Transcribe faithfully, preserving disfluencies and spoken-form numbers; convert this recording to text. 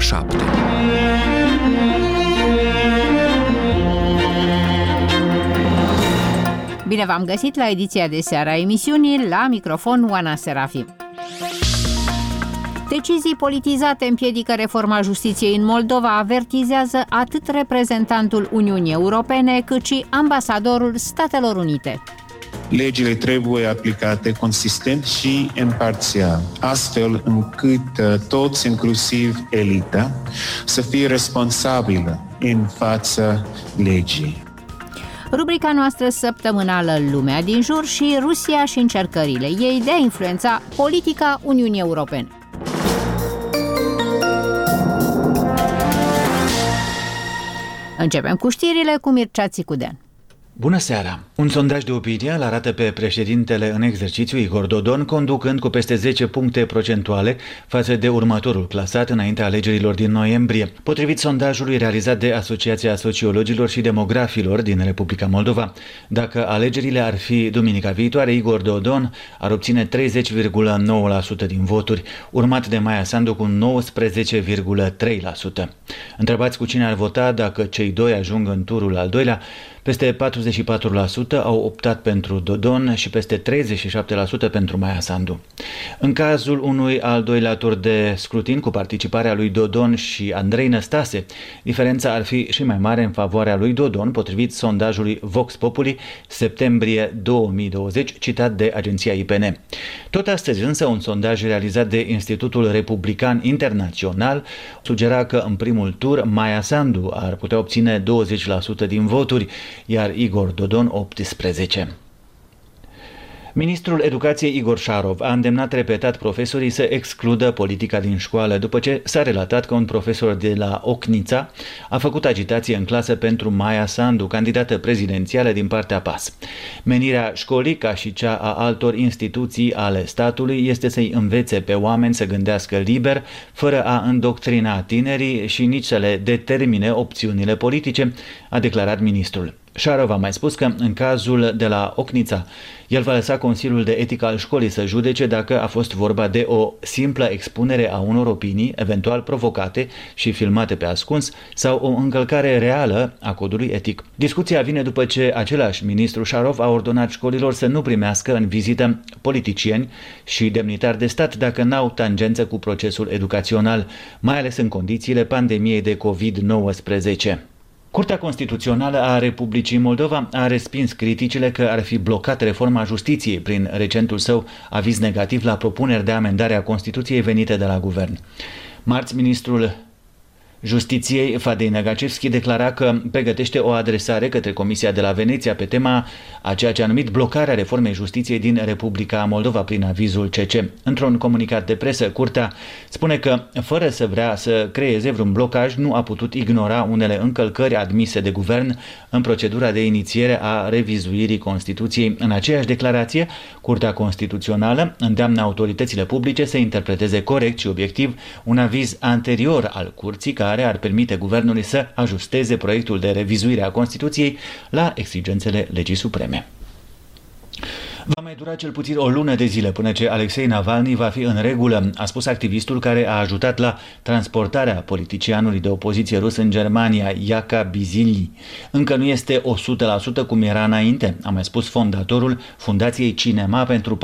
șapte. Bine v-am găsit la ediția de seară a emisiunii, la microfon Oana Serafim. Decizii politizate împiedică reforma justiției în Moldova, avertizează atât reprezentantul Uniunii Europene, cât și ambasadorul Statelor Unite. Legile trebuie aplicate consistent și imparțial, astfel încât toți, inclusiv elita, să fie responsabilă în fața legii. Rubrica noastră săptămânală Lumea din jur și Rusia și încercările ei de a influența politica Uniunii Europene. Începem cu știrile cu Mircea Țicudean. Bună seara! Un sondaj de opinie îl arată pe președintele în exercițiu Igor Dodon conducând cu peste zece puncte procentuale față de următorul clasat înaintea alegerilor din noiembrie. Potrivit sondajului realizat de Asociația Sociologilor și Demografilor din Republica Moldova, dacă alegerile ar fi duminica viitoare, Igor Dodon ar obține treizeci virgulă nouă la sută din voturi, urmat de Maia Sandu cu nouăsprezece virgulă trei la sută. Întrebați cu cine ar vota dacă cei doi ajung în turul al doilea, peste patruzeci și patru la sută au optat pentru Dodon și peste treizeci și șapte la sută pentru Maia Sandu. În cazul unui al doilea tur de scrutin cu participarea lui Dodon și Andrei Năstase, diferența ar fi și mai mare în favoarea lui Dodon, potrivit sondajului Vox Populi, septembrie două mii douăzeci, citat de agenția I P N. Tot astăzi însă un sondaj realizat de Institutul Republican Internațional sugera că în primul tur Maia Sandu ar putea obține douăzeci la sută din voturi, iar Igor Dodon optsprezece. Ministrul Educației Igor Șarov a îndemnat repetat profesorii să excludă politica din școală după ce s-a relatat că un profesor de la Ocnița a făcut agitație în clasă pentru Maia Sandu, candidată prezidențială din partea P A S. Menirea școlii, ca și cea a altor instituții ale statului, este să-i învețe pe oameni să gândească liber, fără a îndoctrina tinerii și nici să le determine opțiunile politice, a declarat ministrul. Șarov a mai spus că, în cazul de la Ocnița, el va lăsa Consiliul de Etică al școlii să judece dacă a fost vorba de o simplă expunere a unor opinii, eventual provocate și filmate pe ascuns, sau o încălcare reală a codului etic. Discuția vine după ce același ministru Șarov a ordonat școlilor să nu primească în vizită politicieni și demnitari de stat dacă n-au tangență cu procesul educațional, mai ales în condițiile pandemiei de covid nouăsprezece. Curtea Constituțională a Republicii Moldova a respins criticile că ar fi blocat reforma justiției prin recentul său aviz negativ la propuneri de amendare a Constituției venite de la guvern. Marți, ministrul Justiției, Fadei Negacevski, declara că pregătește o adresare către Comisia de la Veneția pe tema a ceea ce a numit blocarea reformei justiției din Republica Moldova prin avizul C C. Într-un comunicat de presă, Curtea spune că, fără să vrea să creeze vreun blocaj, nu a putut ignora unele încălcări admise de guvern în procedura de inițiere a revizuirii Constituției. În aceeași declarație, Curtea Constituțională îndeamnă autoritățile publice să interpreteze corect și obiectiv un aviz anterior al Curții care ar permite guvernului să ajusteze proiectul de revizuire a Constituției la exigențele legii supreme. Va mai dura cel puțin o lună de zile până ce Alexei Navalny va fi în regulă, a spus activistul care a ajutat la transportarea politicianului de opoziție rus în Germania, Iaca Bizili. Încă nu este o sută la sută cum era înainte, a mai spus fondatorul Fundației Cinema pentru